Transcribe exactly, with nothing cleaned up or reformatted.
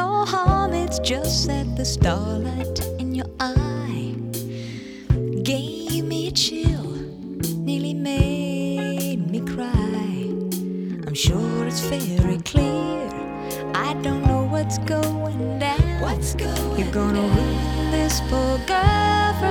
no harm, it's just that the starlight in your eye gave me a chill, nearly made me cry. I'm sure it's very clear, I don't know what's going down. What's going You're gonna down? ruin this poor girl for